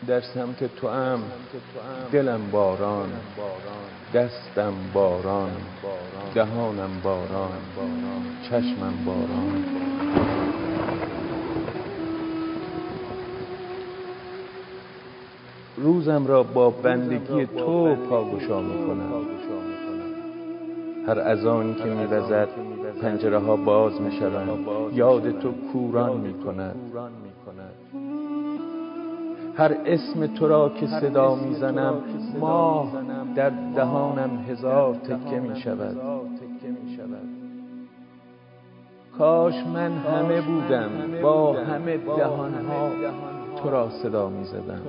در سمت تو ام، دلم باران، دستم باران، دهانم باران، چشمم باران. روزم را با بندگی تو پاگشا میکنم. هر اذانی که میوزد پنجره ها باز میشوند، یاد تو کوران میکند. هر اسم تو را که صدا میزنم، ماه در دهانم هزار تکه میشود. کاش من همه بودم، با همه دهانها تو را صدا میزدم.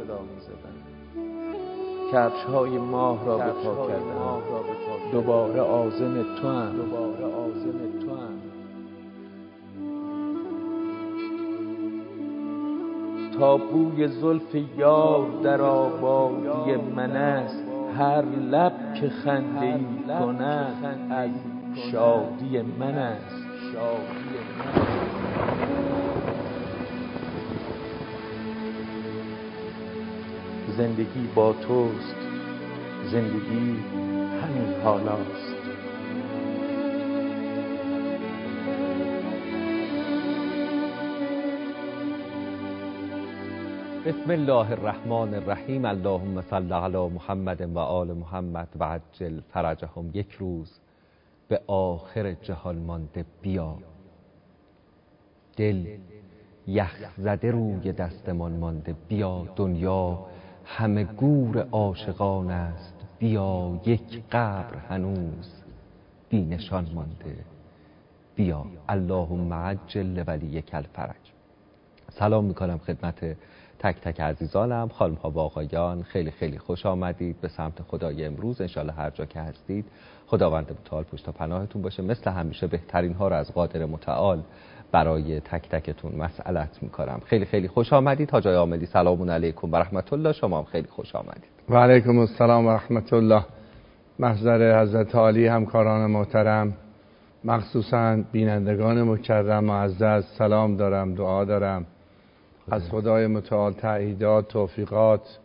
کفش های ماه را به پا کردم، دوباره عازم تو ام. تا بوی زلف یار در آبادی من است، هر لب که خنده ای کند از شادی من است. زندگی با توست، زندگی همین حالاست. بسم الله الرحمن الرحیم. اللهم صل علی محمد و آل محمد و عجل فرجهم. یک روز به آخر جهان مانده بیا، دل یخ زده روی دستمان مانده بیا. دنیا همه گور عاشقان است، بیا. یک قبر هنوز بی نشان مانده بیا. اللهم عجل لولیک الفرج. سلام میکنم خدمت تک تک عزیزانم، خانم ها و آقایان. خیلی خیلی خوش آمدید به سمت خدای امروز. انشالله هر جا که هستید خداوند متعال پشت و پناهتون باشه. مثل همیشه بهترین ها رو از قادر متعال برای تک تکتون مسئلت میکنم. خیلی خیلی خوش آمدید. حاج آقای عاملی سلام علیکم و رحمت الله. شما هم خیلی خوش آمدید. و علیکم السلام و رحمت الله. محضر حضرت عالی، همکاران محترم، مخصوصا بینندگان مکرم معزز سلام دارم، دعا دارم از خدای متعال تأییدات، توفیقات،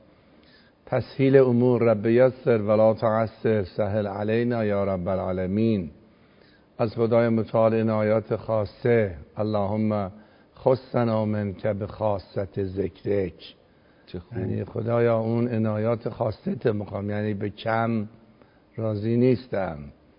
تسهیل امور. رب یسر ولا تعسر، سهل علینا یا رب العالمین. از خدای متعال عنایات خاصه، اللهم خصنا منک بخاصت ذکرک. یعنی خدایا اون عنایات خاصت مقام، یعنی به کم راضی نیستم.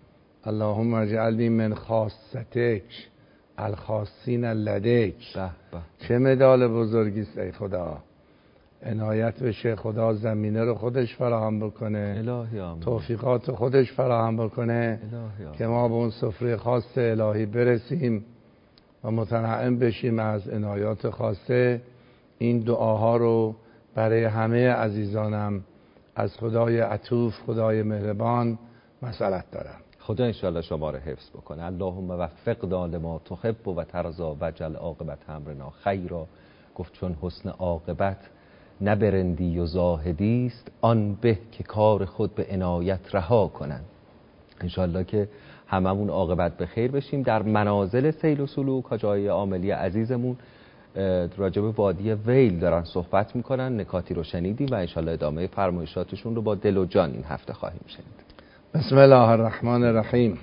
اللهم اجعلنی من خاصتک الخاصین لدیک. چه مدال بزرگی است ای خدا. عنایت بشه، خدا زمینه رو خودش فراهم بکنه، توفیقات خودش فراهم بکنه که ما به اون سفره خاص الهی برسیم و متنعم بشیم از عنایات خاصه. این دعاها رو برای همه عزیزانم از خدای عطوف، خدای مهربان مسئلت دارم. خدا انشاءالله شما رو حفظ بکنه. اللهم وفقنا لما تحب و ترضی وجعل عاقبت امرنا خیرا. گفت چون حسن عاقبت نه برندی و زاهدی است، آن به که کار خود به عنایت رها کنند. انشاءالله که هممون عاقبت به خیر بشیم. در منازل سیل و سلوک حاج آقای عاملی عزیزمون راجع به وادی ویل دارن صحبت میکنن. نکاتی رو شنیدیم و انشاءالله ادامه فرمایشاتشون رو با دل و جان این هفته خواهیم شنید. بسم الله الرحمن الرحیم.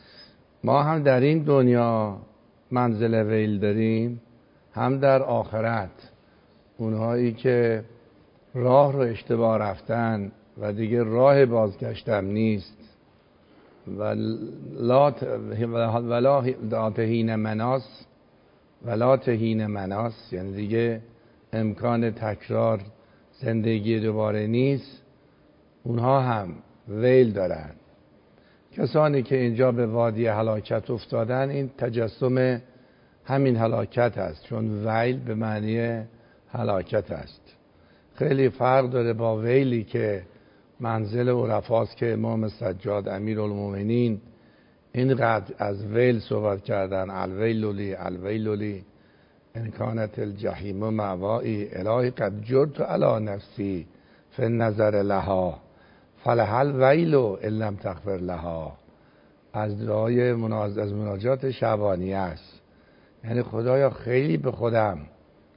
ما هم در این دنیا منزل ویل داریم، هم در آخرت. اونهایی که راه رو اشتباه رفتن و دیگه راه بازگشتم نیست و ولا تهین مناس ولا تهین مناس، یعنی دیگه امکان تکرار زندگی دوباره نیست، اونها هم ویل دارن. کسانی که اینجا به وادی هلاکت افتادن، این تجسم همین هلاکت است، چون ویل به معنی هلاکت است. خیلی فرق داره با ویلی که منزل عرفاست که امام سجاد امیرالمومنین اینقدر از ویل صحبت کردن. الویلولی الویلولی ان کانت الجحیم مأوایی الهی قد جرت علی نفسی فی النظر لها فلها الویل ان لم تغفر لها. از دعای از مناجات شعبانیه است. یعنی خدایا خیلی به خودم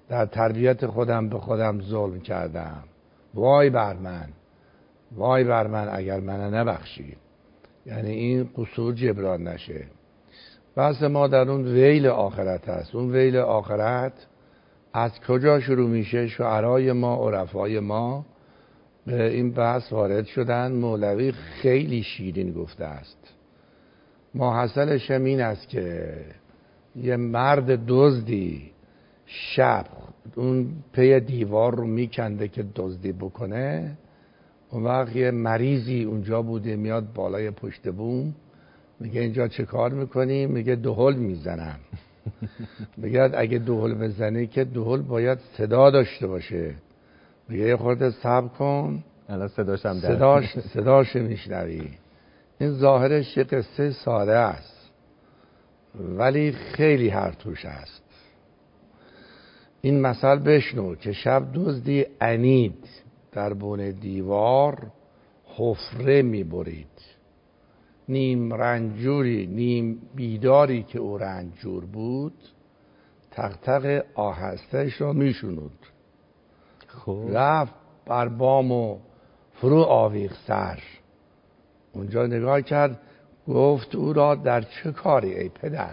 در تربیت خودم به خودم ظلم کردم. وای بر من، وای بر من اگر من نبخشی. یعنی این قصور جبران نشه. بحث ما در اون ویل آخرت هست. اون ویل آخرت از کجا شروع میشه؟ شعرای ما، عرفای ما به این بحث وارد شدن. مولوی خیلی شیرین گفته است. ماحصلش این است که یه مرد دزدی شب اون پی دیوار رو میکنده که دزدی بکنه. اون وقت یه مریضی اونجا بوده میاد بالای پشت بوم، میگه اینجا چه کار میکنی؟ میگه دهل میزنم. میگه اگه دهل بزنی که دهل باید صدا داشته باشه. میگه یه خورده صبر کن، الان صداش میشنوی. این ظاهرش یه قصه ساده است ولی خیلی هر توش است. این مثل بشنو که شب دزدی عنید در بن دیوار حفره میبرید. نیم رنجوری نیم بیداری که او رنجور بود تق آهستهش رو میشنود. رفت بر بام و فرو آویخت سر. اونجا نگاه کرد، گفت او را در چه کاری ای پدر؟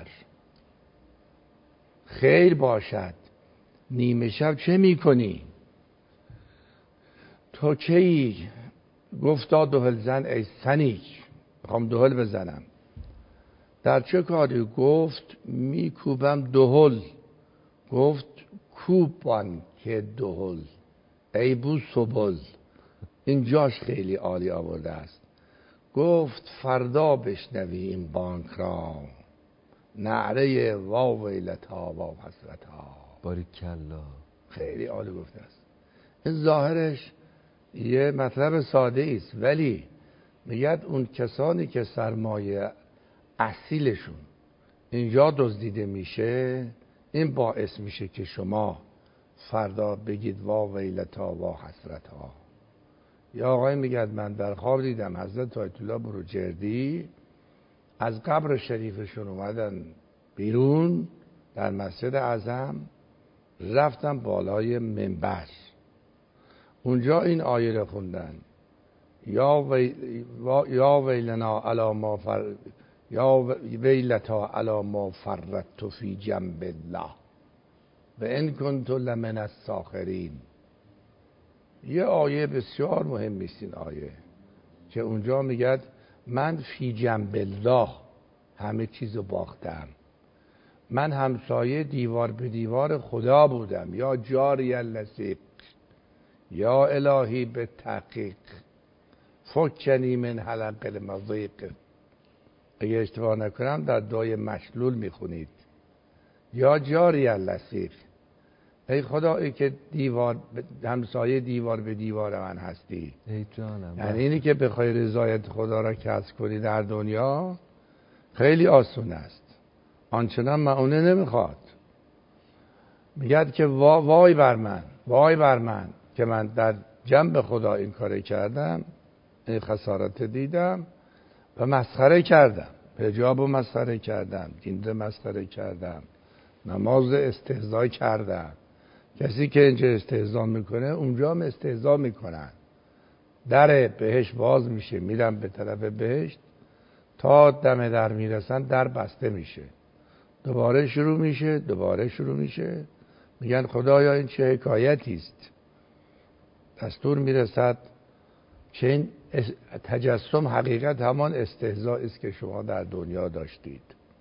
خیر باشد نیمه شب چه میکنی؟ تو چی؟ گفتا دهل زن ای سنیک، میخوام دهل بزنم. در چه کاری؟ گفت میکوبم دهل. گفت کوبان که دهل ای بو سبل. این جاش خیلی عالی آورده است. گفت فردا بشنوی این بانک را، نعره واویلتا و حسرتا. باریکلا. خیلی عالی گفته است. این ظاهرش یه مطلب ساده است ولی میگه اون کسانی که سرمایه اصیلشون اینجا دزدیده میشه، این باعث میشه که شما فردا بگید واویلتا و حسرتا. یا آقای میگه من در خواب دیدم حضرت آیت الله بروجردی از قبر شریفشون اومدن بیرون در مسجد اعظم، رفتم بالای منبر. اونجا این آیه رو خوندن: یا ویلنا علی ما یا ویلتا علی ما فرطت فی جنب الله و ان کنت لمن الساخرین. یه آیه بسیار مهم است این آیه که اونجا میگه من فی جنب الله همه چیزو باختم. من همسایه دیوار به دیوار خدا بودم. یا جاری اللصیق یا الهی به تحقیق فکنی من حلق المضیق. اگه اشتباه نکنم در دعای مشلول میخونید یا جاری اللصیق، ای خدایی که همسایه دیوار به دیوار من هستی. ای جانم. یعنی اینی که بخوای رضایت خدا را کسب کنی در دنیا خیلی آسون است، آنچنان معونه نمیخواد. میگه که وای بر من، وای بر من که من در جنب خدا این کار کردم، این خسارت دیدم و مسخره کردم. حجاب رو مسخره کردم، دین رو مسخره کردم، نماز استهزا کردم. کسی که اینجا استهزا میکنه اونجا هم استهزا میکنن. در بهشت باز میشه، میرم به طرف بهشت، تا دم در میرسن در بسته میشه، دوباره شروع میشه، دوباره شروع میشه. میگن خدایا این چه حکایتی است؟ دستور میرسد که این تجسم حقیقت همان استهزاء است که شما در دنیا داشتید.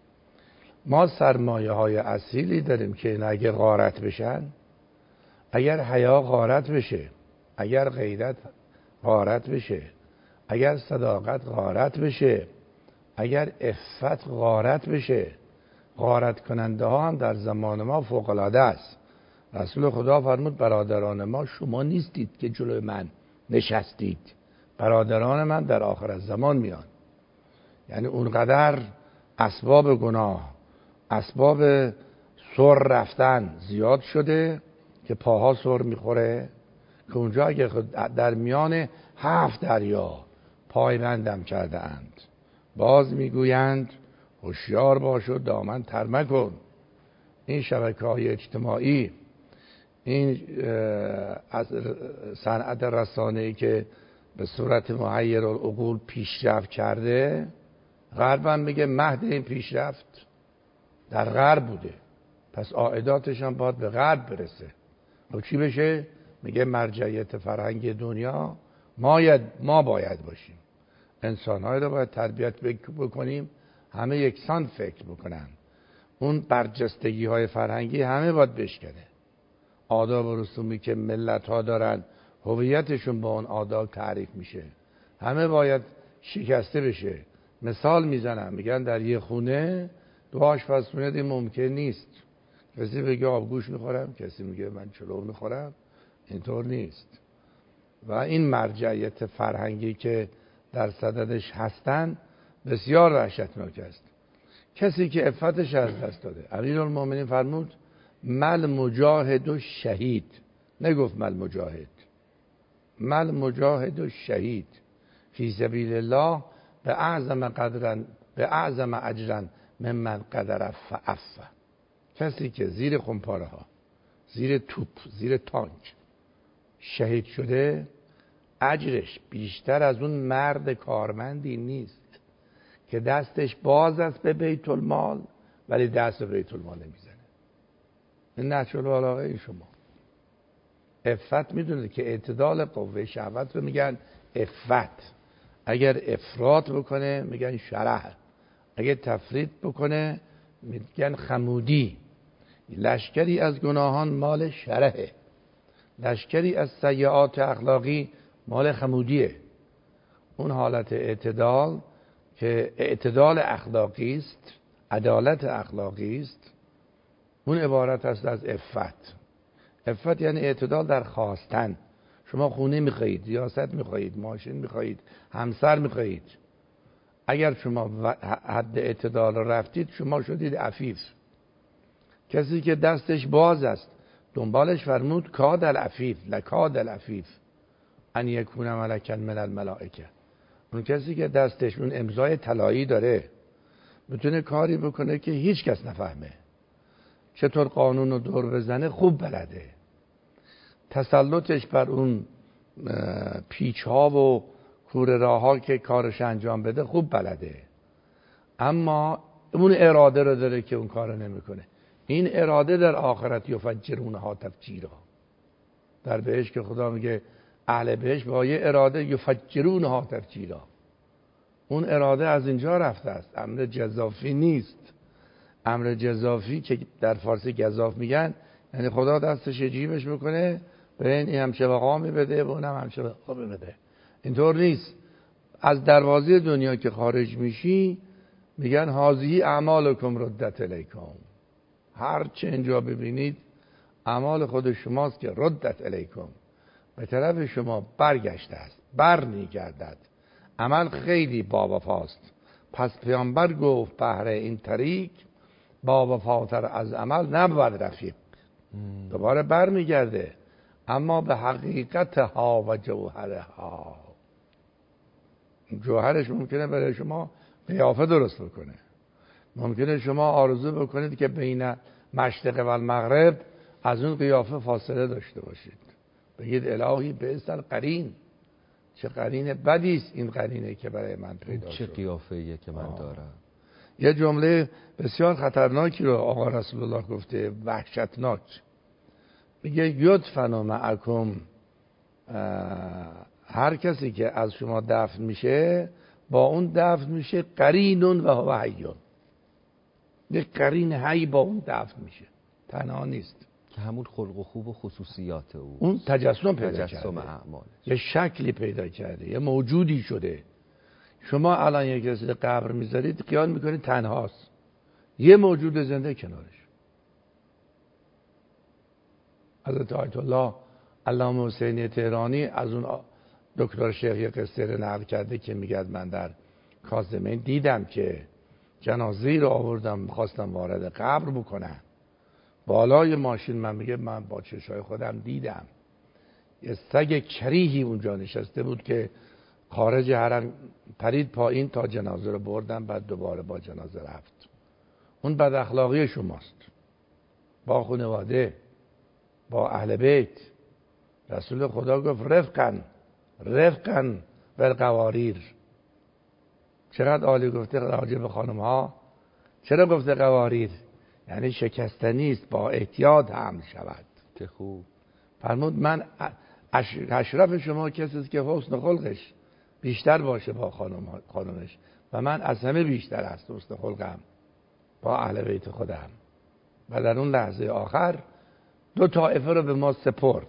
ما سرمایه های اصیلی داریم که این اگه غارت بشن، اگر حیا غارت بشه، اگر غیرت غارت بشه، اگر صداقت غارت بشه، اگر عفت غارت بشه، غارت کننده ها هم در زمان ما فوق العاده است. رسول خدا فرمود برادران ما شما نیستید که جلوی من نشستید، برادران من در آخر زمان میان. یعنی اونقدر اسباب گناه، اسباب سر رفتن زیاد شده که پاها سر میخوره، که اونجا اگه در میان 7 دریا پایبندم کرده اند، باز میگویند هوشیار باش و دامن تر مکن. این شبکه‌های اجتماعی این از صنعت رسانه‌ای که به صورت محیرالعقول پیشرفت کرده، غرب هم میگه مهد این پیشرفت در غرب بوده، پس عائداتش هم باید به غرب برسه. خب چی بشه؟ میگه مرجعیت فرهنگی دنیا ما باید باشیم. انسان‌های رو باید تربیت بکنیم همه یکسان فکر بکنن. اون برجستگی‌های فرهنگی همه باید بشکنه. آداب و رسومی که ملت‌ها دارن هویتشون با اون آداب تعریف میشه، همه باید شکسته بشه. مثال میزنم، میگن در یه خونه 2 آشپزخونه این ممکن نیست. کسی بگه آبگوش میخورم، کسی میگه من چلو میخورم. اینطور نیست. و این مرجعیت فرهنگی که در صددش هستن بسیار وحشتناک است. کسی که عفتش از دست داده، امیرالمومنین فرمود مل مجاهد و شهید، نگفت مل مجاهد، مل مجاهد و شهید فی سبیل الله به اعظم اجرا ممن قدر فعف. کسی که زیر خمپاره ها، زیر توپ، زیر تانک شهید شده، اجرش بیشتر از اون مرد کارمندی نیست که دستش باز است به بیت المال ولی دست به بیت المال نمیزنه. این نهج البلاغه شما. عفت میدونید که اعتدال قوه شهوت رو میگن عفت. اگر افراط بکنه میگن شرح، اگر تفرید بکنه میگن خمودی. لشکری از گناهان مال شرحه، لشکری از سیئات اخلاقی مال خمودیه. اون حالت اعتدال که اعتدال اخلاقی است، عدالت اخلاقی است، اون عبارت است از عفت. عفت یعنی اعتدال در خواستن. شما خونه میخواهید، ریاست میخواهید، ماشین میخواهید، همسر میخواهید. اگر شما حد اعتدال رفتید شما شدید عفیف. کسی که دستش باز است، دنبالش فرمود کاد العفیف، لکاد العفیف ان یکون ملکا من الملائکه. اون کسی که دستش اون امضای طلایی داره میتونه کاری بکنه که هیچ کس نفهمه. چطور قانون رو دور بزنه خوب بلده. تسلطش بر اون پیچ ها و کوره راه ها که کارش انجام بده خوب بلده. اما اون اراده رو داره که اون کار نمیکنه. این اراده در آخرت یفجرونها تفجیرا. در بهشت که خدا میگه اهل بهشت با یه اراده یفجرونها تفجیرا. اون اراده از اینجا رفته است، امر جزافی نیست. امر جزافی که در فارسی گزاف میگن یعنی خدا دستش جیبش بکنه به این همچه مقامی بده به اونم همچه مقامی بده. اینطور نیست. از دروازه دنیا که خارج میشی میگن هذه اعمالکم ردت الیکم. هر چه اینجا ببینید اعمال خود شماست که ردت الیکم، به طرف شما برگشته است، بر میگردد. عمل خیلی با وفاست. پس پیامبر گفت بهره این طریق با وفاتر از عمل نبود رفیق. دوباره بر میگرده، اما به حقیقتها و جوهرها. جوهرش ممکنه برای شما قیافه درست بکنه. ممکنه شما آرزو بکنید که بین مشرق و المغرب از اون قیافه فاصله داشته باشید. بگید الهی بئس القرین، چه قرین بدی است این قرینه که برای من پیدا شد. چه قیافه‌ایه که من دارم. یه جمله بسیار خطرناکی رو آقا رسول الله گفته، وحشتناک. میگه یدفن معکم، هر کسی که از شما دفن میشه با اون دفن میشه قرین و هو حی. یک قرین حی با اون دفن میشه، تنها نیست. که همون خلق و خوب و خصوصیات او، اون تجسم پیدا تجسم کرده، اعمالش، یه شکلی پیدا کرده، یه موجودی شده. شما الان یک کسی قبر میذارید خیال میکنید تنهاست، یه موجود زنده کنارش. حضرت آیت الله علامه حسینی تهرانی از اون دکتر شیخ یه قصه رو نقل کرده که میگه من در کاظمین دیدم که جنازه‌ای رو آوردم می‌خواستم وارد قبر بکنم، بالای ماشین من میگه من با چشای خودم دیدم یه سگ کریهی اونجا نشسته بود که خارج حرم پرید پایین تا جنازه رو بردم، بعد دوباره با جنازه رفت. اون بد اخلاقی شماست با خانواده. با اهل بیت. رسول خدا گفت رفقا بالقواریر. چقدر عالی گفته راجع به خانم ها. چرا گفته قواریر؟ یعنی شکستنی است، با احتیاط حمل شود. چه خوب. فرمود من اشرف شما کسی است که حسن خلقش بیشتر باشه با خانمش و من از همه بیشتر است حسن خلقم با اهل بیت خودم. و در اون لحظه آخر دو طایفه رو به ما سپرد،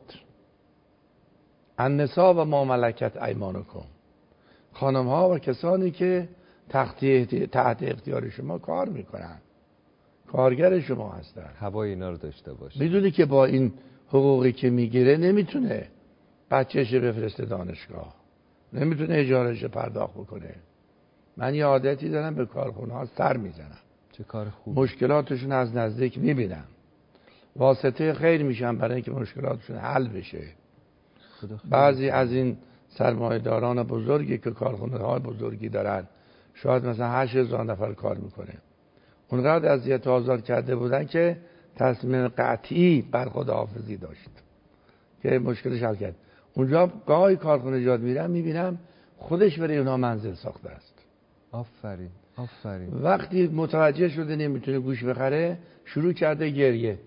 النساء و ما ملکت ایمانکم، خانم ها و کسانی که تحت اختیار شما کار میکنن، کارگر شما هستن. هوای اینا رو داشته باشه. میدونی که با این حقوقی که میگیره نمیتونه بچه‌ش بفرسته دانشگاه، نمیتونه اجارهش پرداخت بکنه. من یه عادتی دارم به کارخونه ها سر میزنم. چه کار خوب. مشکلاتشون از نزدیک میبینم، واسطه خیر میشم برای اینکه مشکلاتشون حل بشه. بعضی از این سرمایه‌داران بزرگی که کارخونه های بزرگی دارن، شاید مثلا 8000 نفر کار میکنه، اونقدر اذیت و آزار کرده بودن که تصمیم قطعی بر خداحافظی داشت که مشکلش حل کرد. اونجا گاهی کارخونه جاد میرم میبینم خودش برای اونها منزل ساخته است. آفرین. وقتی متوجه شده نمیتونه گوش بخره، شروع کرده گریه.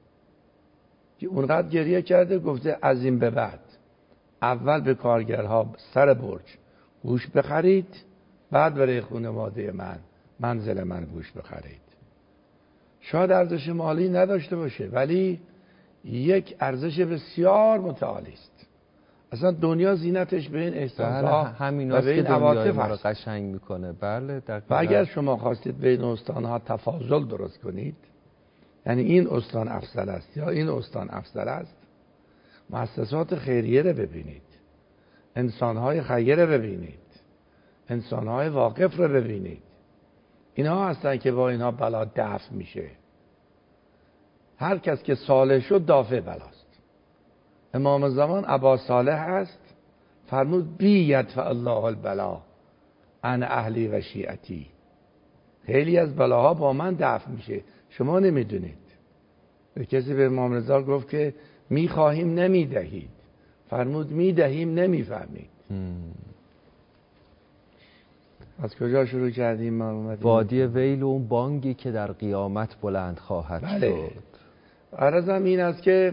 اونقدر گریه کرده گفته از این به بعد اول به کارگرها سر برج گوش بخرید، بعد برای خانواده من منزل من گوش بخرید. شاید ارزش مالی نداشته باشه ولی یک ارزش بسیار متعالی است. اصلا دنیا زینتش به این احساس‌ها همیناست که دنیای ما رو قشنگ میکنه. بله و اگر شما خواستید بین استان‌ها تفاضل درست کنید، یعنی این استان افضل است یا این استان افضل است، مؤسسات خیریه رو ببینید، انسان‌های خیر رو ببینید، انسان‌های واقف رو ببینید. اینها هستن که با اینها بلا دفع میشه. هر کس که صالح شد دافع بلاست. امام زمان ابا صالح است، فرمود بی یدفع الله البلا عن اهلی و شیعتی. خیلی از بلاها با من دفع میشه، شما نمیدونید. کسی به امام رضا گفت که میخواهیم نمیدهید، فرمود میدهیم نمیفهمید. از کجا شروع کردیم؟ ما اومدیم وادی ویل و اون بانگی که در قیامت بلند خواهد شد. عرضم این است که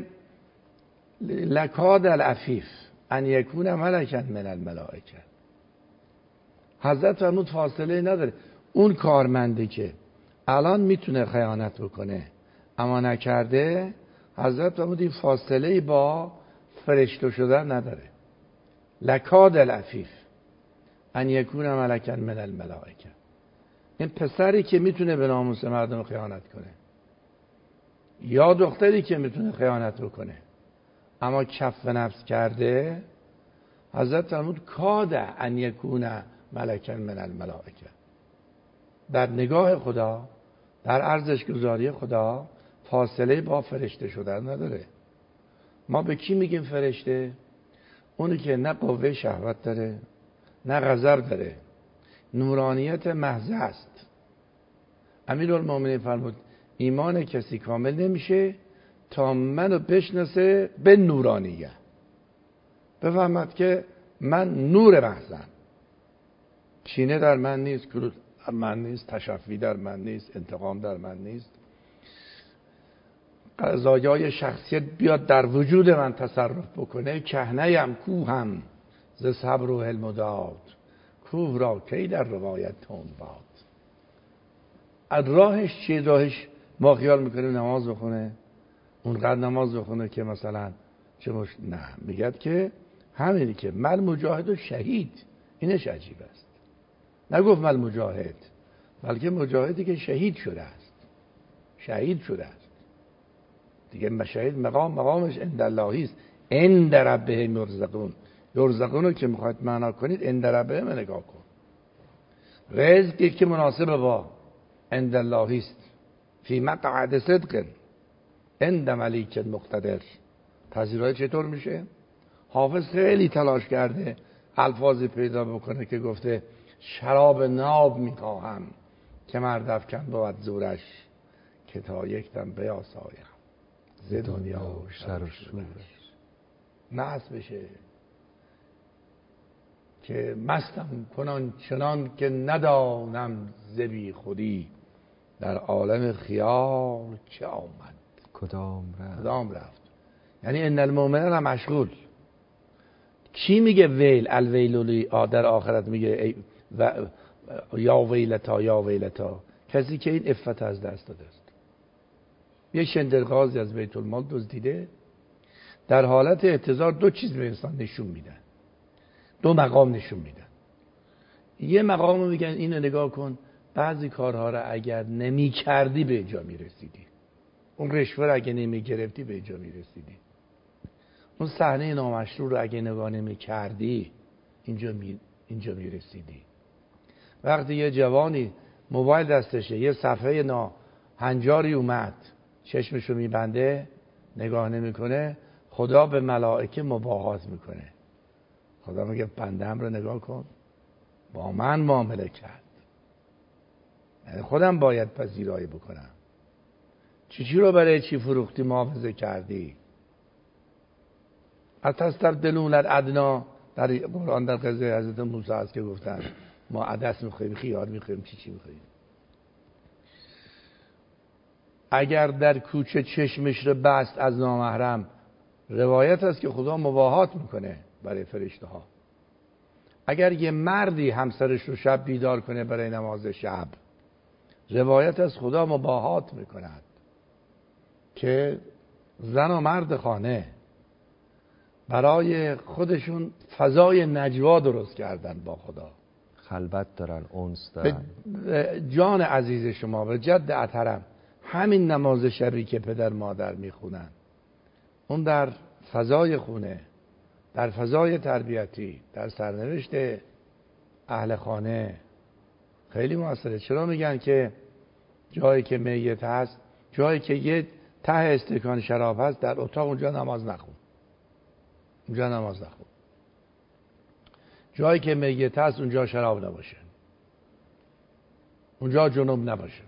لکاد العفیف ان یکون ملکا من الملائکه. حضرت فرمود فاصله نداره. اون کارمندی که الان میتونه خیانت بکنه اما نکرده، حضرت فرمود این فاصله با فرشته شدن نداره. لکاد العفیف ان یکون ملکا من الملائکه. این پسری که میتونه به ناموس مردم خیانت کنه یا دختری که میتونه خیانت بکنه اما کف نفس کرده، حضرت فرمود کاد ان یکون ملکا من الملائکه. در نگاه خدا، در ارزش گذاری خدا فاصله با فرشته شدن نداره. ما به کی میگیم فرشته؟ اونی که نه قوه شهوت داره، نه غضب داره، نورانیت محض است. امیرالمومنین فرمود ایمان کسی کامل نمیشه تا منو بشناسه به نورانیه، بفهمد که من نور محضم، کینه در من نیست، کرود در من نیست، تشفی در من نیست، انتقام در من نیست، قضایای شخصیت بیاد در وجود من تصرف بکنه. کهنه‌ام کوهم ز صبر و حلم و داد، کوه را کی در روایت تند باد. از راهش چیه؟ راهش ما خیال میکنیم نماز بخونه، اونقدر نماز بخونه که مثلا نه، میگد که همینی که مل مجاهد و شهید، اینش عجیب است. نگفت مل مجاهد، بلکه مجاهدی که شهید شده است، شهید شده است دیگه. مشاهد مقامش عند اللهی است، عند ربهم یرزقون. یرزقون رو که میخواید معنا کنید عند ربهم نگاه کن. رزقی که مناسب با عند اللهی است، فی مقعد صدق عند ملیک مقتدر. پذیرایی چطور میشه؟ حافظ خیلی تلاش کرده الفاظی پیدا بکنه که گفته شراب ناب میخواهم که مرد افکن بود زورش، که تا یک دم بیاسایم. ز دنیا و شر و شورش. نعت بشه که مستم کنان چنان که ندانم ز بی خودی، در عالم خیال چه آمد کدام رفت. یعنی ان المؤمنین مشغول. کی میگه ویل الویل لی در آخرت میگه یا ویلتا یا ویلتا؟ کسی که این عفت از دست داده است. یه شندرغازی از بیت المال دزدیده، در حالت اعتذار دو چیز به انسان نشون میدن، دو مقام نشون میدن. یه مقام میگن اینو نگاه کن، بعضی کارها رو اگر نمی کردی به جا میرسیدی، اون رشوه رو اگه نمی گرفتی به جا میرسیدی، اون صحنه نامشروع رو اگه نگاه نمی کردی اینجا میرسیدی. وقتی یه جوانی موبایل دستشه، یه صفحه ناهنجاری اومد، چشمشو میبنده نگاه نمیکنه، خدا به ملائکه مباهات میکنه. خدا میگه بندم رو نگاه کن، با من معامله کرد، یعنی خودم باید پذیرایی بکنم. چی رو برای چی فروختی محافظه کردی؟ اتستبدلون الادنا، در قرآن در قضیه حضرت موسی هست که گفتن ما عدس میخواییم، خیار میخواییم، چی میخواییم. اگر در کوچه چشمش رو بست از نامحرم، روایت است که خدا مباهات میکنه برای فرشته ها. اگر یه مردی همسرش رو شب بیدار کنه برای نماز شب، روایت است خدا مباهات میکند که زن و مرد خانه برای خودشون فضای نجوا درست کردن با خدا، خلوت دارن، انس دارن. جان عزیز شما و جد اطهرم، همین نماز شبی که پدر مادر میخونن، اون در فضای خونه، در فضای تربیتی، در سرنوشت اهل خانه خیلی موثره. چرا میگن که جایی که میت هست، جایی که یه ته استکان شراب هست، در اتاق اونجا نماز نخون، اونجا نماز نخون. جایی که میت هست اونجا شراب نباشه، اونجا جنوب نباشه.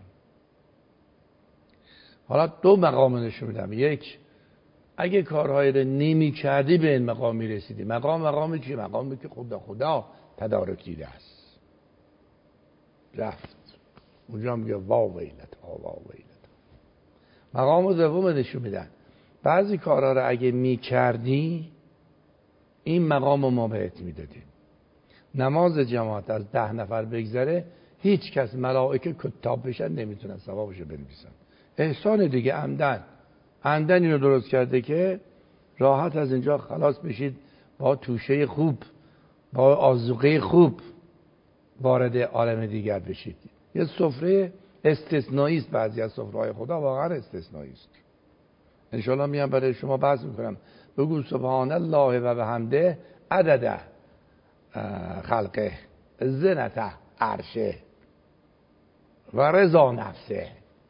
حالا دو مقام نشون میدم. یک، اگه کارهایی رو نمی کردی به این مقام میرسیدی. مقام چی؟ مقامی که خدا تدارک دیده است. رفت اونجا میگه وا ویلتا. مقام دوم نشون میدن. بعضی کارها رو اگه می کردی این مقام رو ما بهت میدادیم. نماز جماعت از 10 نفر بگذره، هیچ کس ملائکه کتاب بشن نمیتونن ثوابشو بنویسن. احسان دیگه عمدن اینو درست کرده که راحت از اینجا خلاص بشید، با توشه خوب، با آذوقه خوب وارد عالم دیگر بشید. یه سفره استثنایی است، بعضی از سفره‌های خدا واقعا استثنایی است. ان شاء الله میام برای شما بحث میکنم. بگو سبحان الله و بحمده عدد خلقه، زنت عرشه و رضا نفسه.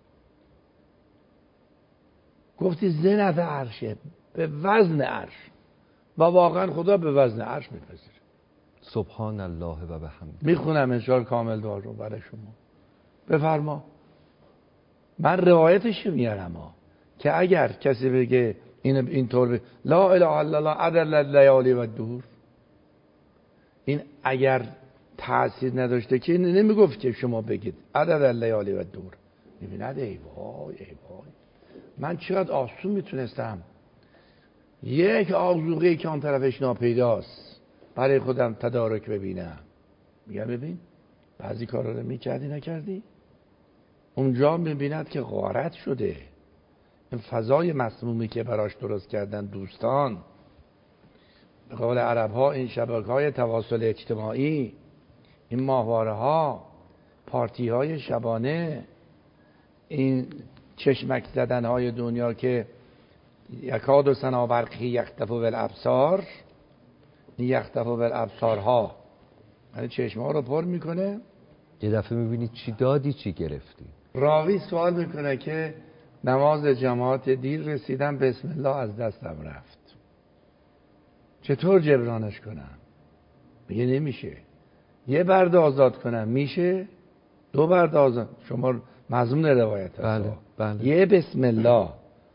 گفتی زنت عرشه، به وزن عرش، و واقعا خدا به وزن عرش میپذیره. سبحان الله و بحمده. میخونم انشاء کامل دعا رو برای شما. بفرما. من روایتش میارم که اگر کسی بگه اینطور لا اله الا الله عدد اللیالی و الدهور، این اگر تأثیر نداشته که نمیگفت که شما بگید عدد اللیالی و الدهور. میبیند ای وای من چقدر آسون میتونستم یک آذوقه‌ای که آن طرفش ناپیداست برای خودم تدارک ببینم. میگم ببین بعضی کارا رو میکردی نکردی، اونجا میبیند که غارت شده. این فضای مسمومی که براش درست کردن دوستان، به قول عرب ها این شبکه‌های تواصل اجتماعی، این ماهواره ها، پارتی های شبانه، این چشمک زدن های دنیا که یکاد و سنا برقی یختفو بالابصار، این یختفو بالابصارها، یعنی چشم ها رو پر میکنه. یه دفعه میبینی چی دادی چی گرفتی. راوی سوال میکنه که نماز جماعت دیر رسیدم، بسم الله از دستم رفت، چطور جبرانش کنم؟ میگه نمیشه. یه برد آزاد کنم میشه، 2 برد آزاد. شما مضمون روایت هست. بله. یه بسم الله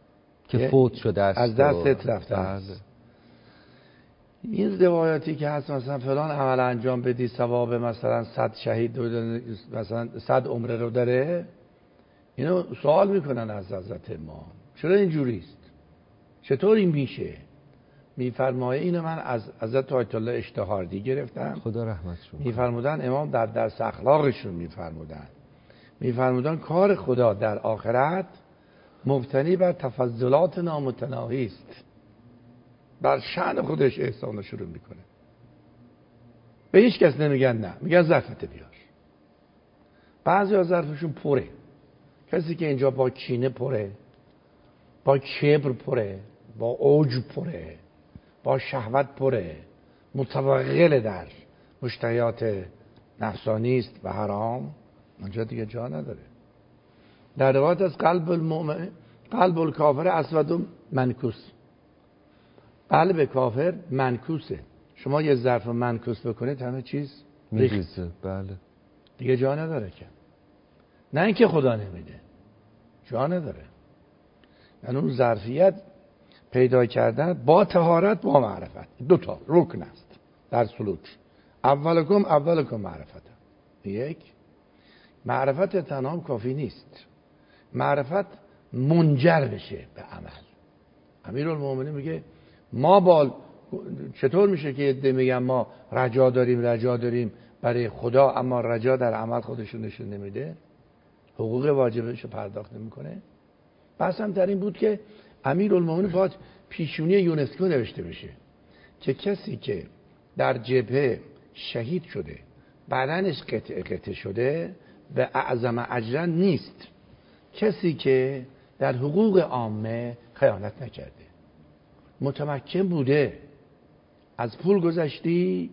که فوت شده است، از دستت رفته است. بله. این روایاتی که هست مثلا فلان عمل انجام بدی ثواب مثلا 100 شهید مثلا 100 عمره رو داره، اینو سوال میکنن از حضرت امام چرا اینجوریست، چطور این میشه؟ میفرمایه اینو من از حضرت آیت الله اشتهاردی گرفتم، خدا رحمتشون کنه. میفرمودن امام در درس اخلاقشون میفرمودن کار خدا در آخرت مبتنی بر تفضلات نامتناهی است، بر شأن خودش احسان شروع میکنه. به هیچ کس نمیگن نه، میگن ظرفت بیار. بعضی از ظرفشون پره، کسی که اینجا با کینه پره، با کبر پره، با عجب پره، با شهوت پره، متوغل در مشتهیات نفسانی است و حرام، اونجا دیگه جا نداره. در روایت از قلب الکافر اسود منکوس، قلب کافر منکوسه. شما یه ظرف منکوس بکنید همه چیز میریزه. بله. دیگه جا نداره که. نه اینکه خدا نمیده، جا نداره. یعنی اون ظرفیت پیدا کردن با طهارت با معرفت، دو تا رکن است در سلوک. اولکم معرفت. یک، معرفت تنها کافی نیست، معرفت منجر بشه به عمل. امیرالمومنین میگه چطور میشه که عده میگن ما رجا داریم برای خدا، اما رجا در عمل خودشون نشون نمیده، حقوق واجبش رو پرداخت نمیکنه. بحث هم در این بود که امیرالمومنین باید پیشونی یونسکو نوشته بشه که کسی که در جبهه شهید شده بدنش قطع شده به اعظم اجرا نیست کسی که در حقوق عامه خیانت نکرده، متمکن بوده، از پول گذشتی،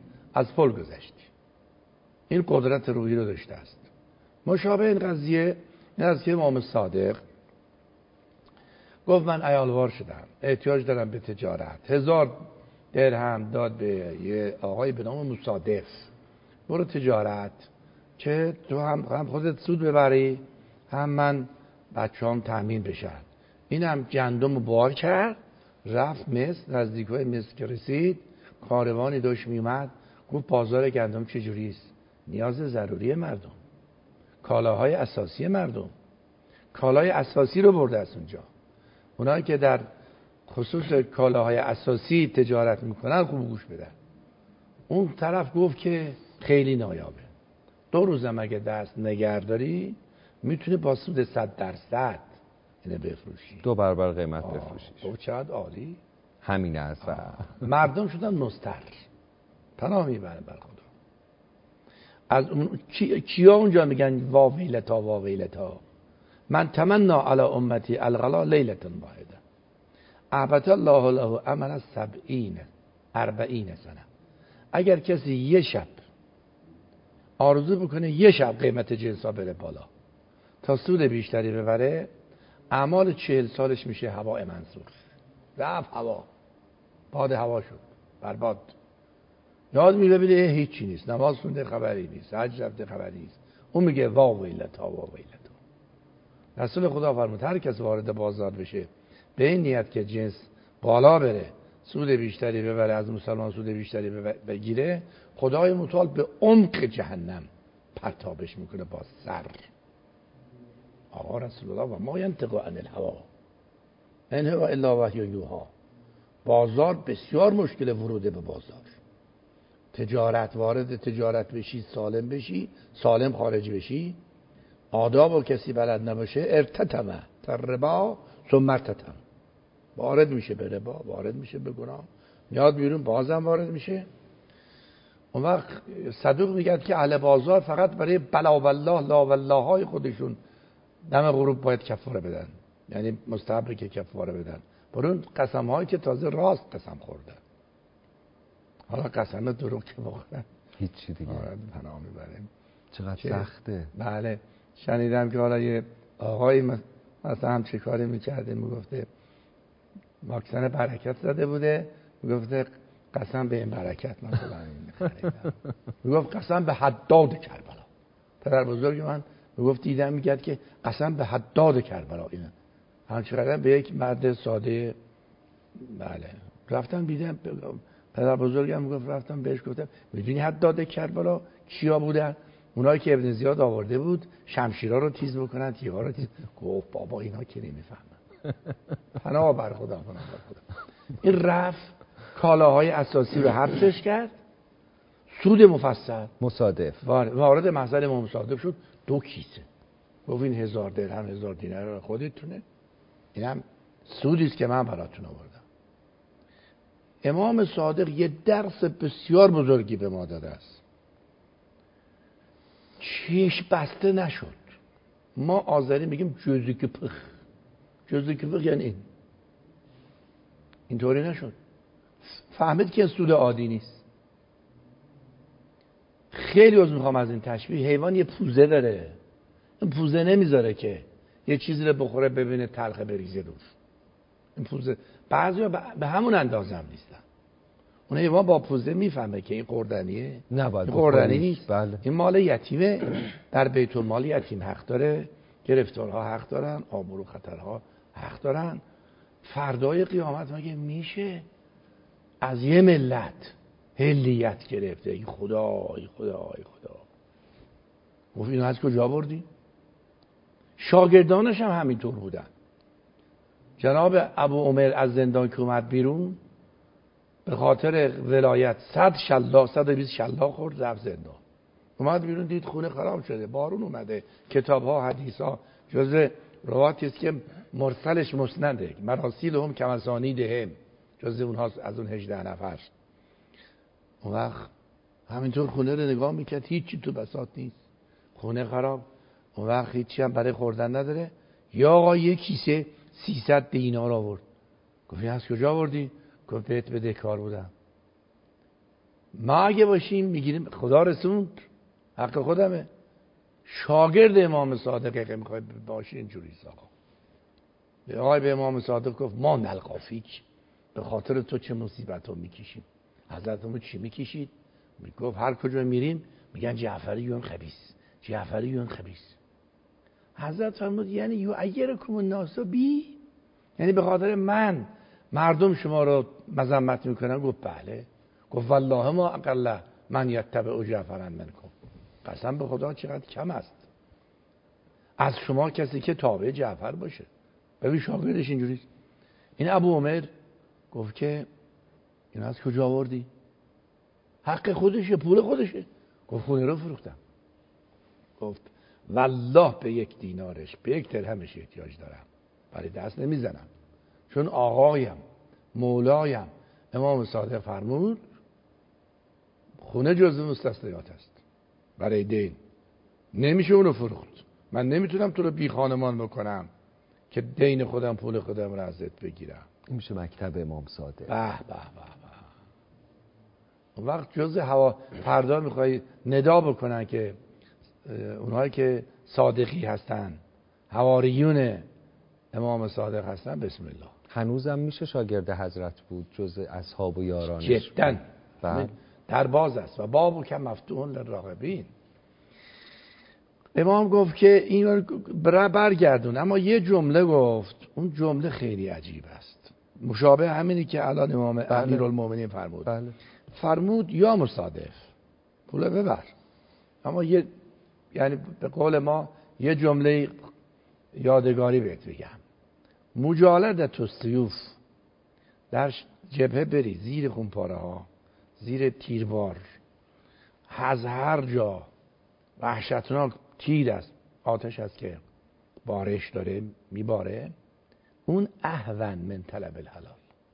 این قدرت روحی رو داشته است. مشابه این قضیه این است که امام صادق گفت من عیالوار شدم، احتیاج دارم به تجارت، 1000 درهم داد به یه آقای به نام مصادف، برو تجارت که تو هم خودت سود ببری، هم من بچه‌ام تامین بشن. این هم گندم رو بار کرد، رفت مصر، نزدیکای مصر که رسید کاروانی داشت میومد، گفت بازار گندم چجوریست؟ نیاز ضروری مردم، کالاهای اساسی مردم، کالای اساسی رو برده از اونجا. اونایی که در خصوص کالاهای اساسی تجارت میکنن خوب گوش بدن. اون طرف گفت که خیلی نایابه، 2 روزم اگه دست نگهداری میتونه با سود 100% اینو بفروشی، 2 برابر قیمت بفروشیش. او چقدر عالی. همین است. مردم شدن مستر، پناه میبرن بر خدا. از اون کیا اونجا میگن واویلتا من تمنا علی امتی الغلا لیلة واحده اعبت الله له عمل 40 سنه. اگر کسی یه شب آرزو بکنه یه شب قیمت جنسا بره بالا تا سود بیشتری ببره، اعمال 40 سالش میشه هوا منصور، رفت هوا، باد هوا شد، برباد. یاد میره ببینه هیچی نیست، نماز خونده خبری نیست، حج رفته خبری نیست. اون میگه واویلتا. رسول خدا فرمود هر کس وارد بازار بشه به این نیت که جنس بالا بره، سود بیشتری ببره، از مسلمان سود بیشتری بگیره، خدای متعال به عمق جهنم پرتابش میکنه با سر. آقا رسول الله و ما ینطق عن الهوا ان هو الا وحی یوحی. بازار بسیار مشکل ورود به بازار. وارد تجارت بشی، سالم بشی، سالم خارج بشی، آداب و کسی بلد نباشه، ارتتمه تربا ثم ارتتم، وارد میشه به ربا، وارد میشه به گناه، میاد بیرون بازم وارد میشه. اون وقت صدوق میگه که اهل بازار فقط برای بلا والله لا والله های خودشون دم غروب باید کفاره بدن، یعنی مستحبه که کفاره بدن، برای اون قسم هایی که تازه راست قسم خوردن. حالا قسم دروغ که بخورن هیچی دیگه پناه میبریم. چقدر سخته. بله. شنیدم که حالا یه آقایی مثلا هم چه کاری میکرده، میگفته واکسن برکت زده بوده، میگفته قسم به این برکت مثلا این خریدم، میگفت قسم به حداد کربلا. پدر بزرگ من میگفت دیدم میگه که قسم به حداد کربلا اینه همچنین به یک مرد ساده، بله، رفتم دیدم، پدر بزرگم میگفت، رفتم بهش گفتم میدونی حد داده کربلا کیا بودن؟ اونایی که ابن زیاد آورده بود شمشیرها رو تیز بکنن، تیغا رو تیز. گفت بابا اینا که نمیفهمن. پناه بر خدا، پناه بر خدا. این رفت کالاهای اساسی رو حبسش کرد، سود مفصل مصادف وارد محضر امام مصادف شد. 2 کیسه. گفت این 1000 درهم 1000 دینار خودتونه، اینم سودی است که من براتون آوردم. امام صادق یه درس بسیار بزرگی به ما داده است. چیش بسته نشد. ما آذری میگیم جزی که پخ. جزی که پخ یعنی اینطوری نشد. فهمید که سود عادی نیست. خیلی از میخوام از این تشبیه، حیوان یه پوزه داره، این پوزه نمیذاره که یه چیزی رو بخوره ببینه تلخ بریزه روش. این پوزه بعضیا به همون اندازه هم نیستن. اون حیوان با پوزه میفهمه که این قردنیه، این قردنی نیست. بله. این مال یتیمه، در بیت المال یتیم حق داره، گرفتارها حق دارن، آبرو خطرها حق دارن. فردای قیامت مگه میشه از یه ملت هلیت گرفته؟ ای خدا ای خدا ای خدا. گفت اینو از کجا بردی؟ شاگردانش هم همینطور بودن. جناب ابو عمر از زندان که اومد بیرون، به خاطر ولایت 120 شلاق خورد، رفت زندان. اومد بیرون دید خونه خراب شده، بارون اومده، کتاب ها حدیث ها جز رواتی است که مرسلش مسنده، مراسیل هم کمسانید هم، جز اونها از اون 18 نفر. اون وقت همینطور خونه رو نگاه میکرد، هیچی تو بساط نیست، خونه خراب. اون وقت هیچی هم برای خوردن نداره. یا آقا یک کیسه 300 دینار آورد. گفت از کجا آوردی؟ گفت بهت بدهکار بودم. ما اگه باشیم میگیریم خدا رسوند، حق خودمه. شاگرد امام صادق که میخوای باشی اینجوری آقا. به آقای به امام صادق گفت ما نلقافیک، به خاطر تو چه مصیبت ها میکشیم. حضرتمون چی میکشید؟ میگفت هر کجا میریم میگن جعفریون خبیث، جعفریون خبیث. حضرت فرمود یعنی یعیرکم الناس بی، یعنی به خاطر من مردم شما رو مذمت میکنن؟ گفت بله. گفت والله ما اقل من یتبع جعفرا منکم، قسم به خدا چقدر کم است از شما کسی که تابع جعفر باشه. ببین شاگردش اینجوری. این ابو عمر گفت که این از کجا آوردی؟ حق خودشه، پول خودشه. گفت خونه رو فروختم. گفت والله به 1 دینارش، به 1 درهمش احتیاج دارم، ولی دست نمیزنم، چون آقایم مولایم امام صادق فرمود خونه جزو مستثنیات است برای دین، نمیشه اونو فروخت. من نمیتونم تو رو بی خانمان بکنم که دین خودم پول خودم رو ازت بگیرم. این میشه مکتب امام صادق. به به به به. اون وقت جز هوا فردا میخوای ندا بکنن که اونهایی که صادقی هستن، حواریون امام صادق هستن، بسم الله. هنوزم میشه شاگرد حضرت بود جز اصحاب و یارانش؟ جدا. بله. در باز است و بابو که مفتوح للراغبین. امام گفت که این رو برگردون، اما یه جمله گفت، اون جمله خیلی عجیب است، مشابه همینی که الان امام امیرالمومنین فرمود. بله. فرمود یا مصادف پول ببر، اما یعنی به قول ما یه جمله یادگاری بهت بگم، مجالدت السیوف، در جبهه بری زیر خونپاره ها، زیر تیربار، از هر جا وحشتناک تیر است، آتش است که بارش داره میباره، اون اهون من طلب الحلال،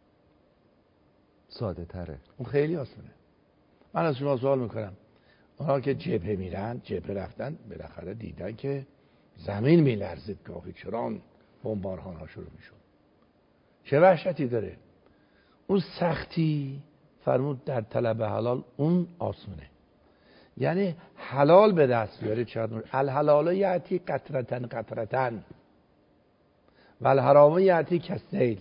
ساده تره، اون خیلی آسونه. من از شما سوال میکنم، اونا که جبهه میرن، جبهه رفتن، بالاخره دیدن که زمین میلرزید، گاهی چران بمباران ها شروع میشد، چه وحشتی داره. اون سختی فرمود در طلب حلال اون آسونه، یعنی حلال به دست بیاره. چقدر الحلال یعطی قطرتن قطرتن و الحرام یعطی کسیل.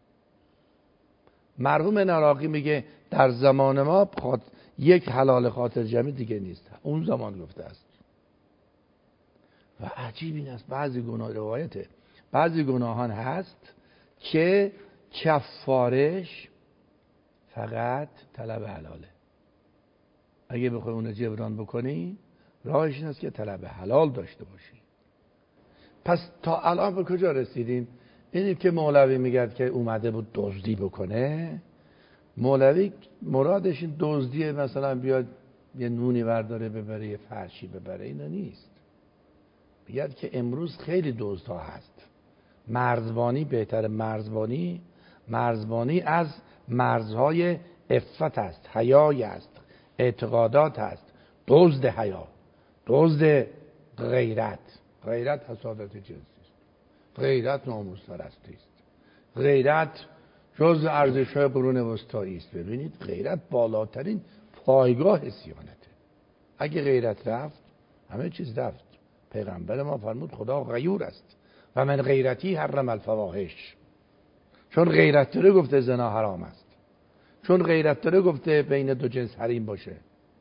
مرحوم عراقی میگه در زمان ما یک حلال خاطر جمعی دیگه نیست، اون زمان گفته است. و عجیب این است، بعضی گناه روایته بعضی گناهان هست که کفارش فقط طلب حلاله. اگه بخوای اون جبران بکنی راهش این است که طلب حلال داشته باشی. پس تا الان به کجا رسیدیم؟ اینی که مولوی میگه که اومده بود دزدی بکنه. مولوی مرادش این دزدیه مثلا بیاد یه نونی برداره ببره، یه فرشی ببره، اینا نیست. میگه که امروز خیلی دزدها هست. مرزبانی بهتر، مرزبانی از مرزهای عفت است، حیای است، اعتقادات است. دزد حیا، دزد غیرت. غیرت حسادت جنسی است، غیرت ناموس پرستی است، غیرت جز ارزش‌های قرون وسطایی است. ببینید غیرت بالاترین پایگاه سیانته. اگه غیرت رفت همه چیز رفت. پیغمبر ما فرمود خدا غیور است و من غیرتی حرم الفواحش. چون غیرت داره گفته زنا حرام است، چون غیرت داره گفته بین دو جنس حریم باشه.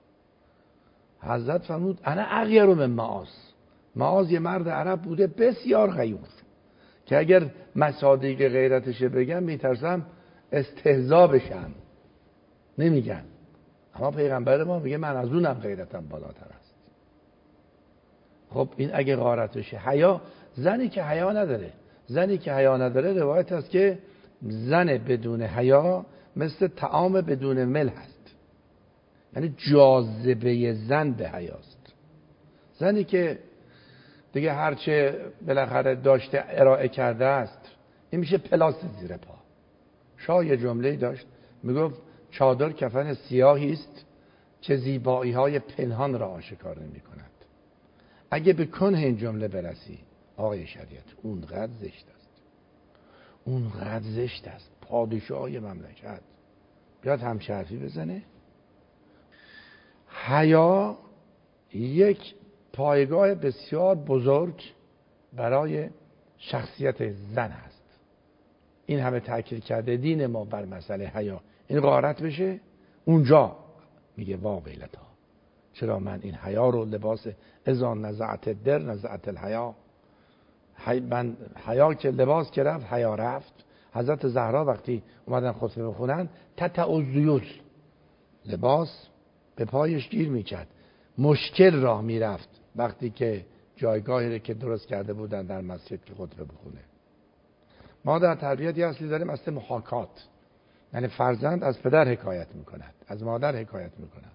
حضرت فرمود انا اغیر من معاذ. معاذ یه مرد عرب بوده بسیار غیور که اگر مصادیق غیرتش بگم میترسم استهزا بشم، نمیگن. اما پیغمبر ما میگه من از اونم غیرتم بالاتر است. خب این اگه غارتشه. حیا، زنی که حیا نداره روایت هست که زن بدون حیا مثل طعام بدون ملح هست. یعنی جاذبه زن به حیاست. زنی که دیگه هرچه بالاخره داشته ارائه کرده است، این میشه پلاست زیر پا. شاه یه جمله‌ای داشت میگفت چادر کفن سیاهی است که زیبایی های پنهان را آشکار نمی کند. اگه به کنه این جمله برسی آقای شریعت، اونقدر زشت است. پادشاه مملکت بیاد همشرفی بزنه. حیا یک پایگاه بسیار بزرگ برای شخصیت زن است. این همه تاکید کرده دین ما بر مسئله حیا. این غارت بشه اونجا میگه وا ویلتا، چرا من این حیا رو لباس اذا نزعت در نزعت الحیا. من حیا که لباس که رفت حیا رفت. حضرت زهرا وقتی اومدن خطبه بخونن تتعذیوز، لباس به پایش گیر میکرد، مشکل راه میرفت وقتی که جایگاهی که درست کرده بودن در مسجد که خطبه بخونه. ما در تربیت یه اصلی داریم، اصل محاکات، یعنی فرزند از پدر حکایت میکند، از مادر حکایت میکند.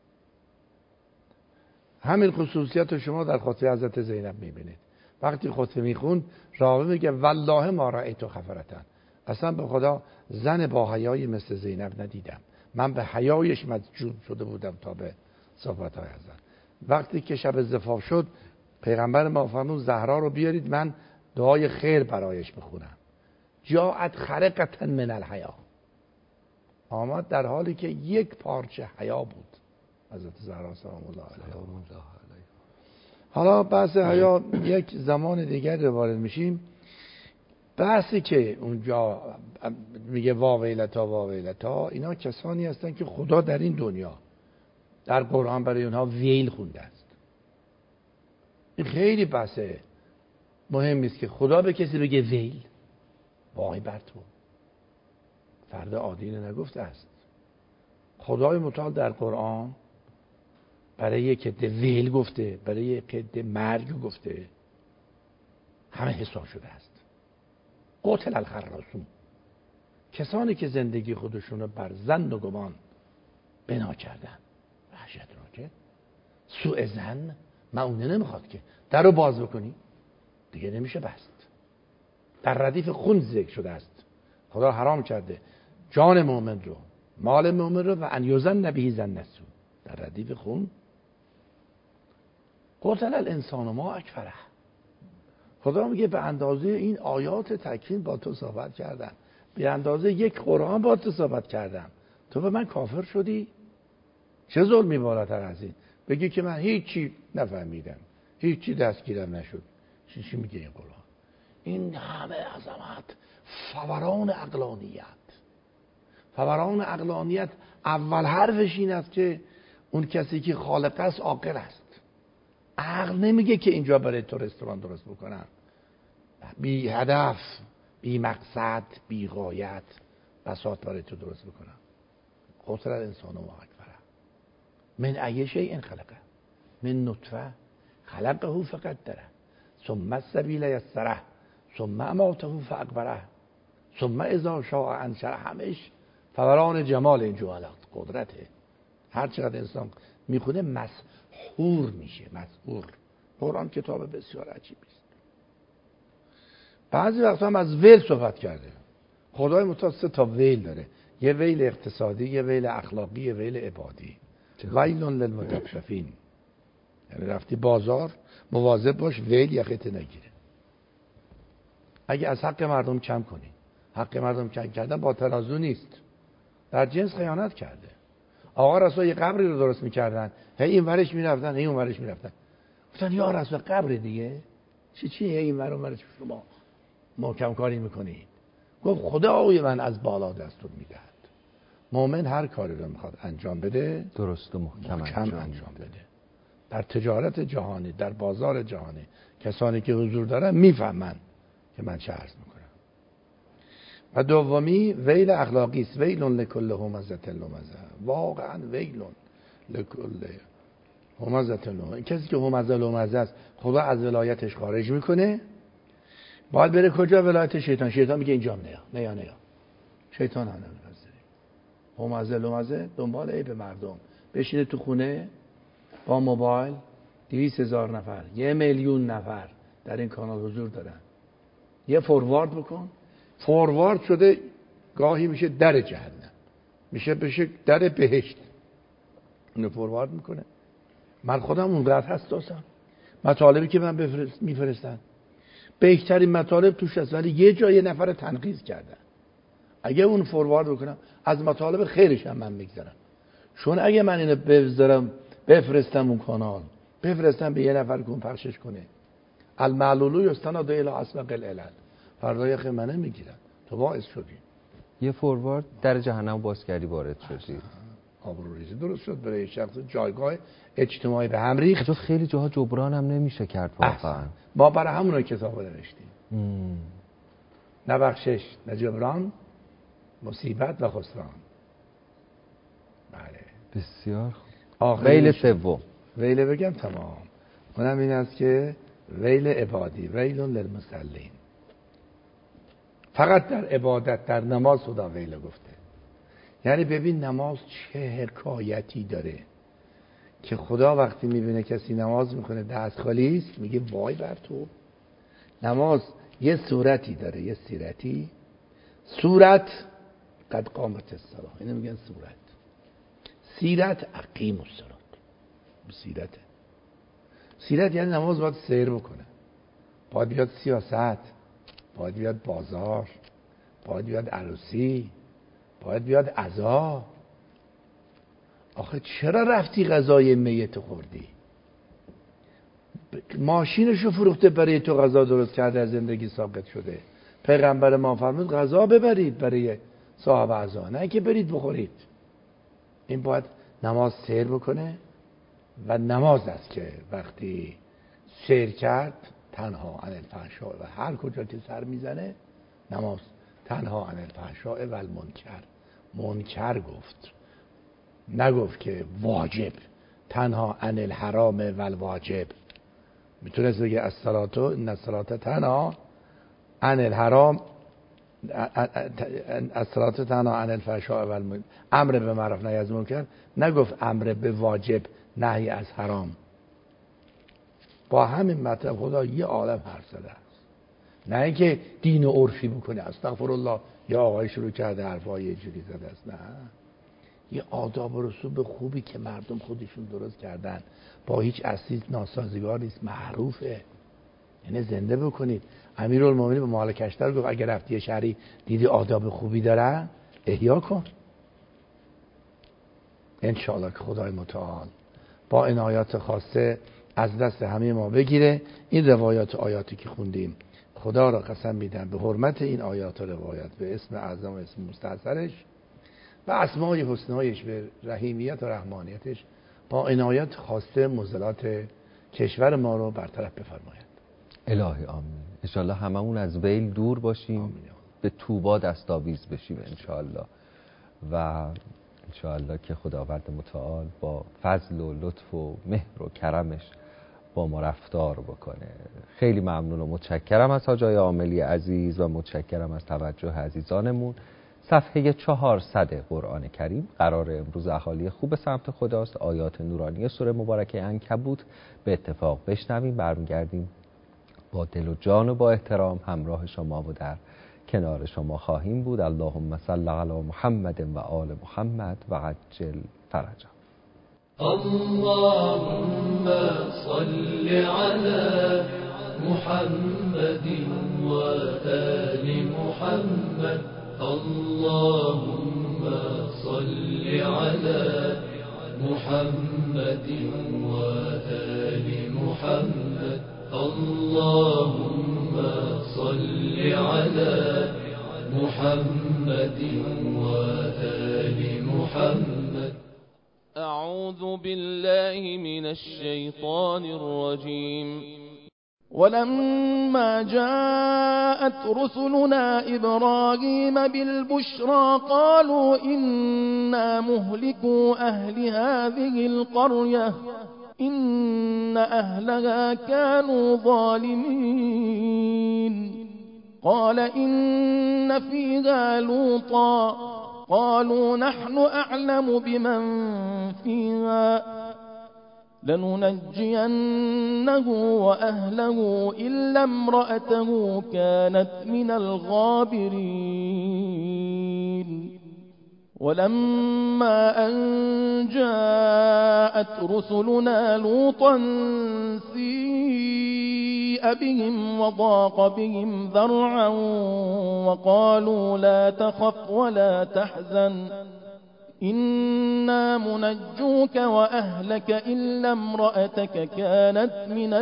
همین خصوصیت رو شما در خطبه حضرت زینب میبینید. وقتی خطبه میخوند راوی میگه والله ما رأیت خفرتن، اصلا به خدا زن با حیایی مثل زینب ندیدم. من به حیایش مجذوب شده بودم تا به صحبت‌های حضرت. وقتی که شب زفاف شد پیغمبر ما فرمود زهرا رو بیارید من دعای خیر برایش بخونم. جاءت خرقة من الحیا، آمد در حالی که یک پارچه حیا بود. حضرت زهرا سلام الله علیها. حالا بحث حیا یک زمان دیگر رو وارد میشیم. بحثی که اونجا میگه وا ویلتا، اینا کسانی هستن که خدا در این دنیا در قرآن برای اونها ویل خونده است. این خیلی بحث مهمی است که خدا به کسی بگه ویل، وای بر تو، فرد عادی نگفته است. خدای متعال در قرآن برای یک عده ویل گفته، برای یک عده مرگ گفته. همه حساب شده است. قتل الخراسون، کسانی که زندگی خودشونو بر ظن و گمان بنا کردن. وحشتناکه. سوء ظن معونه نمیخواد که درو باز بکنی دیگه نمیشه بست. در ردیف خون ذکر شده است. خدا حرام کرده جان مؤمن رو، مال مؤمن رو و ان یظن به ظن السوء. در ردیف خون. قتل الانسان ما اکفره. خدا میگه به اندازه این آیات تکوین با تو صحبت کردم، به اندازه یک قرآن با تو صحبت کردم، تو به من کافر شدی؟ چه ظلمی بالاتر از این؟ بگی که من هیچی نفهمیدم، هیچی دستگیرم نشد. چی میگه این قرآن؟ این همه عظمت، فوران عقلانیت. اول حرفش این است که اون کسی که خالق است عاقل است. عقل نمیگه که اینجا برای تو رستوران درست بکنم. بی هدف، بی مقصد، بی غایت بساط برای تو درست بکنم. خسر الانسان و ما اکفره. من ای شیء خلقه من نطفه خلقه فقدره ثم السبیل یسره ثم اماته فاقبره ثم اذا شاء انشره. همش فوران جمال این جملات قدرته. هر چقدر انسان میخونه مسحور میشه. مسحور. قرآن کتاب بسیار عجیبی است. بعضی وقتا هم از ویل صحبت کرده. خدای متعال 3 تا ویل داره. یه ویل اقتصادی، یه ویل اخلاقی، یه ویل عبادی. ویل للمطففین. یعنی رفتی بازار مواظب باش ویل یخت نگیره. اگه از حق مردم کم کنی، حق مردم کم کردن با ترازو نیست. در جنس خیانت کرده. آقا رسول یه قبری رو درست میکردن، هی این ورش میرفتن، هی اون ورش میرفتن. گفتن یا رسول قبر دیگه چیه این ور اون ورش شما محکم کاری میکنید؟ گفت خدای من از بالا دستور میدهد. مؤمن هر کاری رو میخواد انجام بده درست و محکم انجام بده. در تجارت جهانی، در بازار جهانی کسانی که حضور دارن میفهمن که من چه عرض میکنم. و دومی ویل اخلاقی است. ویل لکل همزه لمزه. واقعا ویل لکل همزه لمزه. کسی که همزه لمزه است خدا از ولایتش خارج میکنه، باید بره کجا؟ ولایت شیطان. شیطان میگه اینجا نیا. شیطان هم نمیپذیره. همزه لمزه دنبال عیب مردم. بشینه تو خونه با موبایل 200,000 نفر 1,000,000 نفر در این کانال حضور دارن. یه فوروارد بکن. فوروارد شده گاهی میشه در جهنم، بشه در بهشت. اینو فوروارد میکنه. من خودم اونقدر حساسم. مطالبی که من میفرستن بهترین مطالب توش هست، ولی یه جای نفر تنقیض کردن. اگه اون فوروارد بکنم از مطالب خیرش هم من میگذارم. چون اگه من اینو بفرستم اون کانال، بفرستم به یه نفر که اون پخشش کنه، المعلولو یستند الی اسبق العلل، فردای خیلی منه میگیرن. تو باعث شدی یه فوروارد در جهنم باز کردی، وارد شدی. آبروریزی درست شد برای شخص جایگاه اجتماعی به هم ریخت. خیلی جاها جبران هم نمیشه کرد واقعا. ما برای همون کتاب نوشتیم. نه بخشش، نه جبران، مصیبت و خسران. بله بسیار خوب. ویل سوم. ویل بگم تمام. اونم این است که ویل عبادی، ویل للمصلین. فقط در عبادت، در نماز خدا ویل گفته. یعنی ببین نماز چه حکایتی داره که خدا وقتی میبینه کسی نماز میکنه دست خالی است میگه وای بر تو. نماز یه صورتی داره، یه سیرتی. صورت قد قامت الصلاة، اینو میگن صورت. سیرت اقیم الصلاة. سیرت یعنی نماز باید سیر بکنه، باید بیاد سیاست، باید بیاد بازار، باید بیاد عروسی، باید بیاد عزا. آخه چرا رفتی غذای میت خوردی؟ ماشینشو فروخته برای تو غذا درست کرده، از زندگی ساقط شده. پیغمبر ما فرمود غذا ببرید برای صاحب عزا، نه که برید بخورید. این باید نماز سیر بکنه و نماز است که وقتی سیر کرد تنها عن الفحشاء، و هر کجا که سر میزنه نماز تنها عن الفحشاء و المنکر. منکر گفت، نگفت که واجب. تنها عن الحرام و الواجب. میتونست بگه الصلاة ان الصلاة تنها عن الحرام، الصلاة تنها عن الفحشاء و المنکر. امر به معروف نهی از منکر. نگفت امر به واجب نهی از حرام. با همین مطلب خدا یه عالم حرف زده است. نه اینکه دین و عرفی بکنه استغفرالله یا آقای شروع کرده حرفای یه جوری زده است. نه، یه آداب و رسوم خوبی که مردم خودشون درست کردن، با هیچ اصلی ناسازگار نیست، معروفه. یعنی زنده بکنید. امیرالمومنین به مال کشتر گفت اگر رفتی شهری دیدی آداب خوبی دارن احیا کن. انشاءالله که خدای متعال با عنایات خاصه از دست همه ما بگیره. این روایات آیاتی که خوندیم خدا را قسم میدم به حرمت این آیات و روایات، به اسم اعظم و اسم مستعصرش و اسمای حسنایش، به رحیمیت و رحمانیتش، با عنایت خاصه مزلات کشور ما رو برطرف بفرماید. الهی آمین. انشالله هممون از ویل دور باشیم، به طوبا دستاویز بشیم انشالله، و انشالله که خداوند متعال با فضل و لطف و مهر و کرمش با ما رفتار بکنه. خیلی ممنون و متشکرم از حاج آقای عاملی عزیز و متشکرم از توجه عزیزانمون. صفحه 400 قرآن کریم قرار امروز اهالی خوب سمت خداست، آیات نورانی سوره مبارکه عنکبوت به اتفاق بشنویم، برمیگردیم با دل و جان و با احترام همراه شما و در کنار شما خواهیم بود. اللهم صل علی محمد و آل محمد و عجل فرجه. اللهم صل على محمد و آل محمد. اللهم صل على محمد و آل محمد. اللهم صل على محمد و آل محمد. أعوذ بالله من الشيطان الرجيم. ولما جاءت رسلنا إبراهيم بالبشرى قالوا إنا مهلكو أهل هذه القرية إن أهلها كانوا ظالمين. قال إن فيها لوطا قالوا نحن أعلم بمن فيها لننجينه وأهله إلا امرأته كانت من الغابرين. ولما أن جاءت رسلنا لوطا سيء بهم وضاق بهم ذرعا وقالوا لا تخف ولا تحزن إنا منجوك وأهلك إلا امرأتك كانت من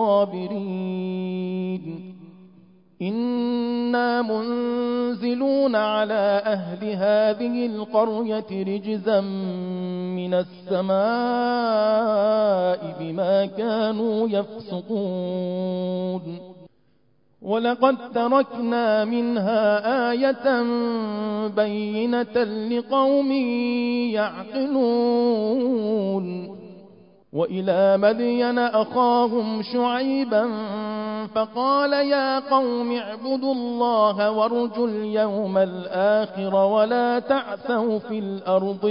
الغابرين. إنا منزلون على أهل هذه القرية رجزا من السماء بما كانوا يفسقون. ولقد تركنا منها آية بينة لقوم يعقلون. وإلى مدين أخاهم شعيبا فقال يا قوم اعبدوا الله وارجوا اليوم الآخر ولا تعثوا في الأرض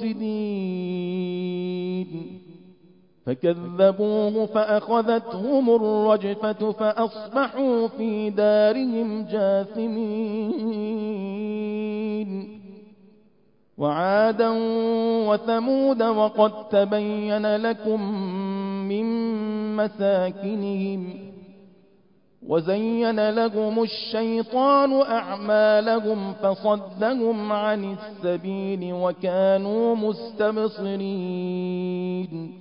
مفسدين. فكذبوه فأخذتهم الرجفة فأصبحوا في دارهم جاثمين. وعادا وثمود وقد تبين لكم من مساكنهم وزين لهم الشيطان أعمالهم فصدهم عن السبيل وكانوا مستبصرين.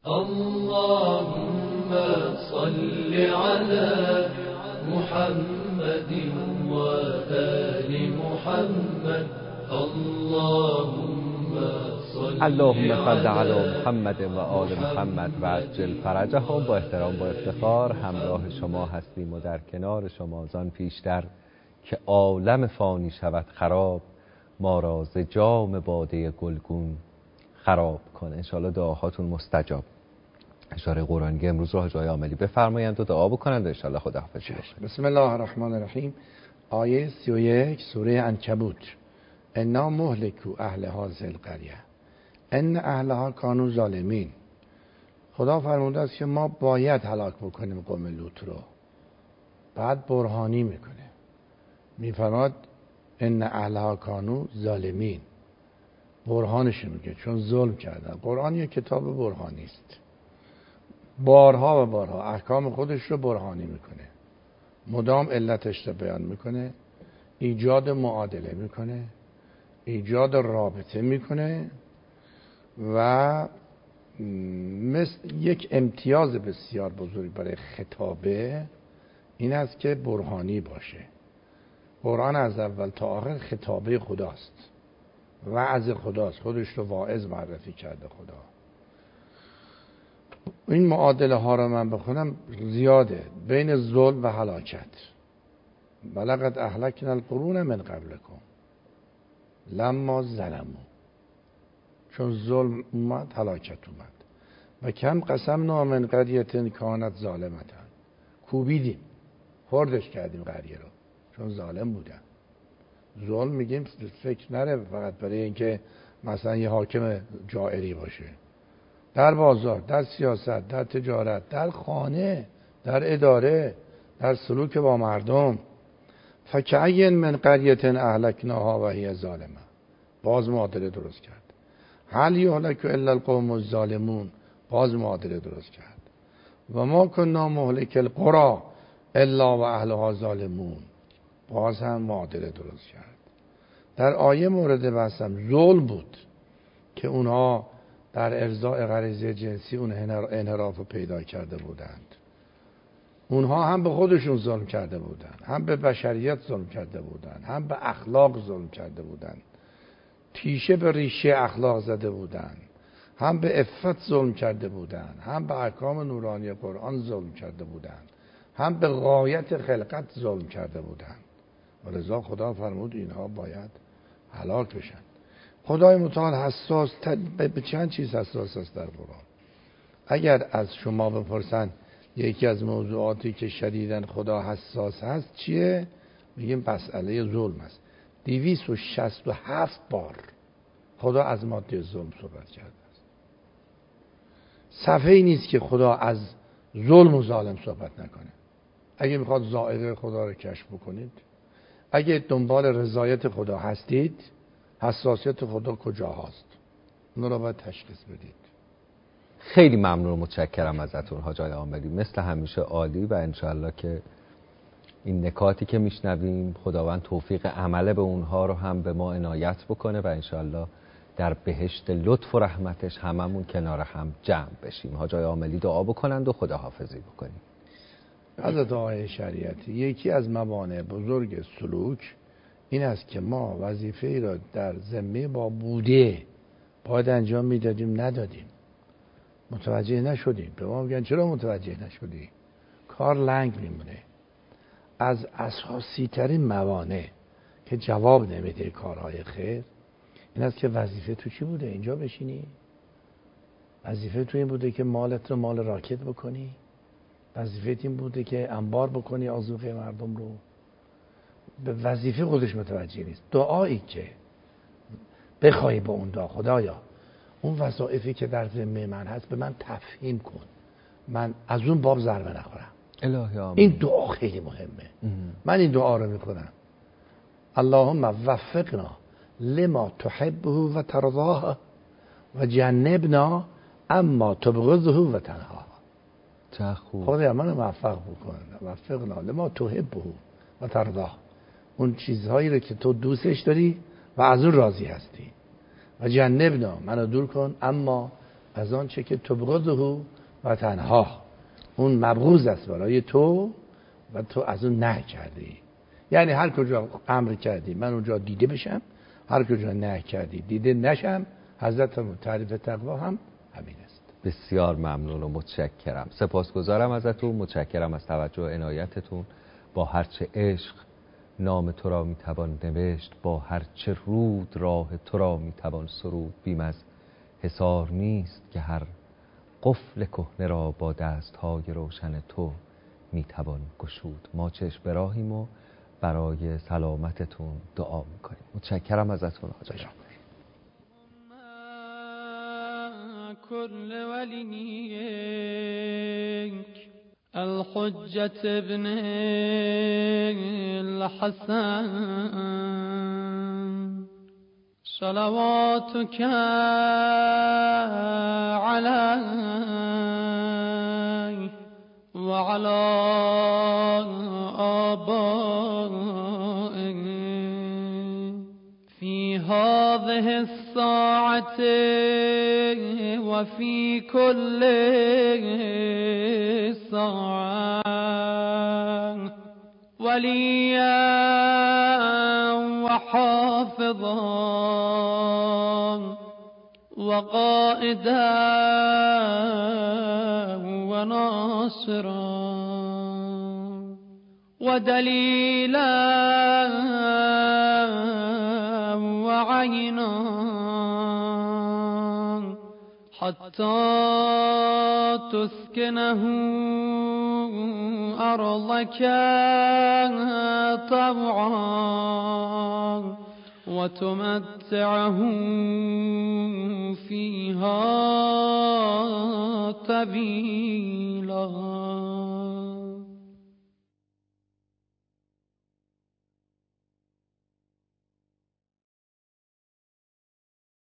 اللهم صل على محمد و آل محمد. اللهم صل علی محمد و آل محمد و عجل فرجهم. با احترام با افتخار همراه شما هستیم و در کنار شما زان پیشتر که عالم فانی شود خراب، ما را ز جام باده گلگون خراب کن. انشاءالله دعاهاتون مستجاب. اشاره قرآنی امروز رو حاج آقای عاملی بفرمایند و دعا بکنند و انشاءالله خداحافظی بکنند. بسم الله الرحمن الرحیم. آیه 31 سوره عنکبوت. انا مهلکو اهل هذه القریه ان اهلها کانوا ظالمین. خدا فرموده است که ما باید هلاک بکنیم قوم لوط رو. بعد برهانی میکنه، میفرماد ان اهلها کانوا ظالمین. برهانش میگه چون ظلم کردن. قرآن یک کتاب برهانی است، بارها و بارها احکام خودش رو برهانی میکنه، مدام علتش رو بیان میکنه، ایجاد معادله میکنه، ایجاد رابطه میکنه و مثل یک امتیاز بسیار بزرگ برای خطابه این است که برهانی باشه. قرآن از اول تا آخر خطابه خداست، وعظ خداست، خودش رو واعظ معرفی کرده خدا. این معادله ها رو من بخونم زیاده بین ظلم و هلاکت. ولقد اهلکنا القرون من قبلکم لما ظلموا، چون ظلم اومد هلاکت اومد. و کم قسمنا من قریة کانت ظالمتا، کوبیدیم خوردش کردیم قریه رو چون ظالم بودن. ظلم میگیم فکر نره فقط برای اینکه مثلا یه حاکم جائری باشه، در بازار، در سیاست، در تجارت، در خانه، در اداره، در سلوک با مردم. فکأی من قریة اهلکناها و هی ظالمه، باز معادله درست کرد. هل یهلک الا القوم الظالمون، باز معادله درست کرد. و ما کنا مهلک القری الا و اهلها ظالمون، باز هم معادله درست کرد. در آیه مورد بحثم ظلم بود که اونها در ارضاء غریزه جنسی اون انحراف رو پیدا کرده بودند. اونها هم به خودشون ظلم کرده بودند، هم به بشریت ظلم کرده بودند، هم به اخلاق ظلم کرده بودند، تیشه به ریشه اخلاق زده بودند، هم به عفت ظلم کرده بودند، هم به احکام نورانی قرآن ظلم کرده بودند، هم به غایت خلقت ظلم کرده بودند. ولذا خدا فرمود اینها باید هلاک بشن. خدای متعال حساس به چند چیز حساس است در قرآن. اگر از شما بپرسن یکی از موضوعاتی که شدیداً خدا حساس هست چیه؟ میگیم مسئله ظلم است. 267 بار خدا از ماده ظلم صحبت کرده است. صفحه‌ای نیست که خدا از ظلم و ظالم صحبت نکنه. اگه میخواد ظاهر خدا رو کشف بکنید، اگه دنبال رضایت خدا هستید، حساسیت خدا کجا هست اون رو باید تشخیص بدید. خیلی ممنون و متشکرم ازتون حاج آقای عاملی، مثل همیشه عالی. و انشالله که این نکاتی که میشنویم خداوند توفیق عمله به اونها رو هم به ما عنایت بکنه و انشالله در بهشت لطف و رحمتش هممون کنار هم جمع بشیم. حاج آقای عاملی دعا بکنند و خداحافظی بکنیم. حضرت آقای شریعتی، یکی از موانع بزرگ سلوک این است که ما وظیفه‌ای را در ذمه با بوده باید انجام میدادیم ندادیم، متوجه نشدیم. به ما میگن چرا متوجه نشدی؟ کار لنگ میمونه. از اساسی ترین موانع که جواب نمیده کارهای خیر این است که وظیفه تو چی بوده؟ اینجا بشینی؟ وظیفه تو این بوده که مالت رو مال راکت بکنی؟ وظیفه این بوده که انبار بکنی آذوقه مردم رو؟ به وظیفه خودش متوجه نیست. دعایی که بخوای با اون دعا خدایا اون وظایفی که در ذمه من هست به من تفهیم کن، من از اون باب ضربه نخورم. الهی آمین. این دعا خیلی مهمه. من این دعا رو میکنم: اللهم وفقنا لما تحبه و ترضاه و جنبنا اما تبغضه و تنهاه. چه خوب. خدایا منو موفق بکن، وفقنا لما تحبه و ترضاه، اون چیزهایی رو که تو دوستش داری و از اون راضی هستی، و جنبنا منو دور کن اما از آن چه که تبغضه و تنها، اون مبغوض است برای تو و تو از اون نهی کردی. یعنی هر کجا امر کردی من اونجا دیده بشم، هر کجا نهی کردی دیده نشم. حضرت تعریف تقوا هم همین است. بسیار ممنون و متشکرم. سپاسگزارم ازتون، متشکرم از توجه و عنایتتون. با هرچه عشق نام تو را میتوان نوشت، با هرچه رود راه تو را میتوان سرود. بیم از حصار نیست که هر قفل کهنه را با دستهای روشن تو میتوان گشود. ما چشم به راهیم و برای سلامتتون دعا میکنیم. متشکرم ازتون حاج آقا. كل وليك الحجة ابن الحسن صلواتك عليه وعلى آبائه في هذه الساعة وفي كل ساعة وليا وحافظا وقائدا وناصرا ودليلا وعينا حتى تسكنه أرضك طوعا وتمتعه فيها طويلا.